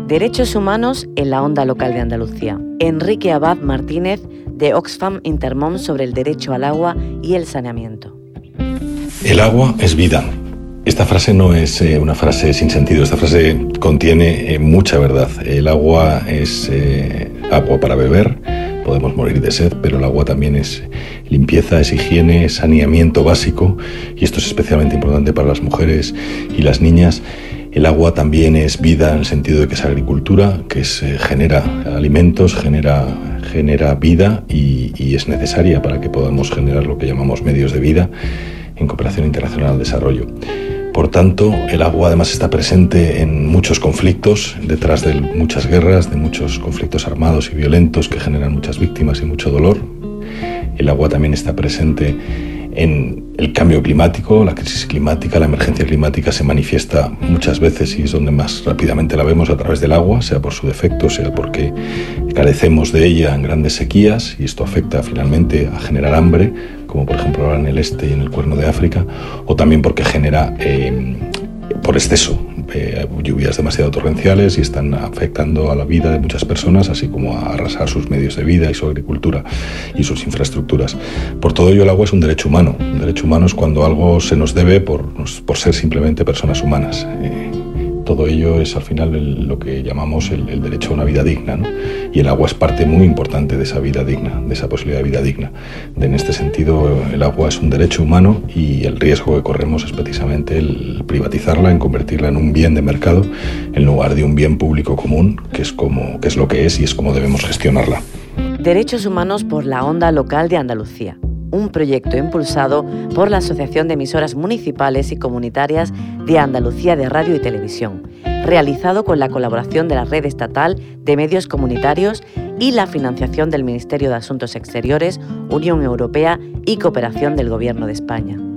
Derechos humanos en la onda local de Andalucía. Enrique Abad Martínez, de Oxfam Intermón, sobre el derecho al agua y el saneamiento. El agua es vida. Esta frase no es una frase sin sentido, esta frase contiene mucha verdad. El agua es agua para beber, podemos morir de sed, pero el agua también es limpieza, es higiene, es saneamiento básico, y esto es especialmente importante para las mujeres y las niñas. El agua también es vida en el sentido de que es agricultura, que genera alimentos, genera vida y es necesaria para que podamos generar lo que llamamos medios de vida en cooperación internacional al desarrollo. Por tanto, el agua además está presente en muchos conflictos, detrás de muchas guerras, de muchos conflictos armados y violentos que generan muchas víctimas y mucho dolor. El agua también está presente en el cambio climático, la crisis climática, la emergencia climática se manifiesta muchas veces y es donde más rápidamente la vemos a través del agua, sea por su defecto, sea porque carecemos de ella en grandes sequías y esto afecta finalmente a generar hambre, como por ejemplo ahora en el este y en el Cuerno de África, o también porque genera por exceso lluvias demasiado torrenciales y están afectando a la vida de muchas personas, así como a arrasar sus medios de vida y su agricultura y sus infraestructuras. Por todo ello, el agua es un derecho humano. Un derecho humano es cuando algo se nos debe por ser simplemente personas humanas. Todo ello es al final lo que llamamos el derecho a una vida digna, ¿no? Y el agua es parte muy importante de esa vida digna, de esa posibilidad de vida digna. En este sentido, el agua es un derecho humano y el riesgo que corremos es precisamente el privatizarla, en convertirla en un bien de mercado en lugar de un bien público común, que es lo que es y es como debemos gestionarla. Derechos humanos por la onda local de Andalucía. Un proyecto impulsado por la Asociación de Emisoras Municipales y Comunitarias de Andalucía de Radio y Televisión, realizado con la colaboración de la Red Estatal de Medios Comunitarios y la financiación del Ministerio de Asuntos Exteriores, Unión Europea y Cooperación del Gobierno de España.